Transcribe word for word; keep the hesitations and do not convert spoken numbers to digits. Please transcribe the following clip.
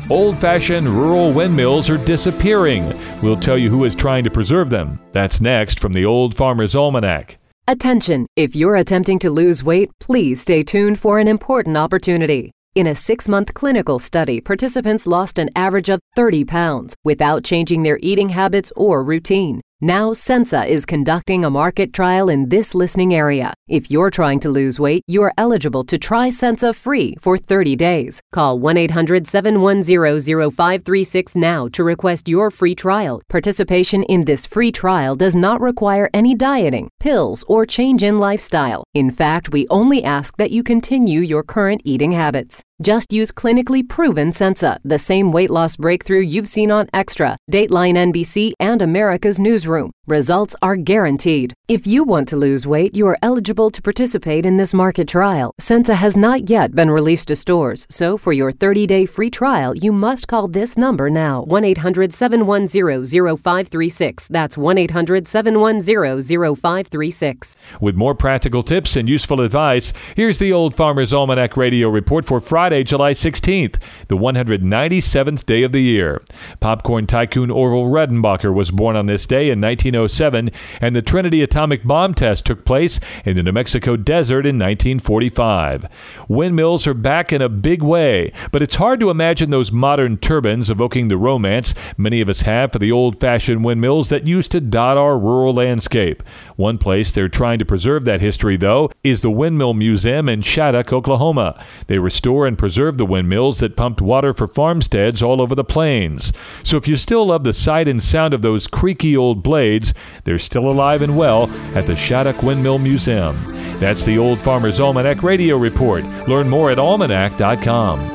Old-fashioned rural windmills are disappearing. We'll tell you who is trying to preserve them. That's next from the Old Farmer's Almanac. Attention! If you're attempting to lose weight, please stay tuned for an important opportunity. In a six-month clinical study, participants lost an average of thirty pounds without changing their eating habits or routine. Now, Sensa is conducting a market trial in this listening area. If you're trying to lose weight, you are eligible to try Sensa free for thirty days. Call one eight hundred, seven one zero, zero five three six now to request your free trial. Participation in this free trial does not require any dieting, pills, or change in lifestyle. In fact, we only ask that you continue your current eating habits. Just use clinically proven Sensa, the same weight loss breakthrough you've seen on Extra, Dateline N B C, and America's Newsroom. Results are guaranteed. If you want to lose weight, you are eligible to participate in this market trial. Sensa has not yet been released to stores, so for your thirty-day free trial, you must call this number now, one eight hundred, seven one zero, zero five three six. That's one eight hundred, seven one zero, zero five three six. With more practical tips and useful advice, here's the Old Farmer's Almanac Radio Report for Friday, July sixteenth, the one hundred ninety-seventh day of the year. Popcorn tycoon Orville Redenbacher was born on this day in nineteen oh seven, and the Trinity atomic bomb test took place in the New Mexico desert in nineteen forty-five. Windmills are back in a big way, but it's hard to imagine those modern turbines evoking the romance many of us have for the old-fashioned windmills that used to dot our rural landscape. One place they're trying to preserve that history, though, is the Windmill Museum in Shattuck, Oklahoma. They restore and preserve the windmills that pumped water for farmsteads all over the plains. So if you still love the sight and sound of those creaky old blades, they're still alive and well at the Shattuck Windmill Museum. That's the Old Farmer's Almanac Radio Report. Learn more at almanac dot com.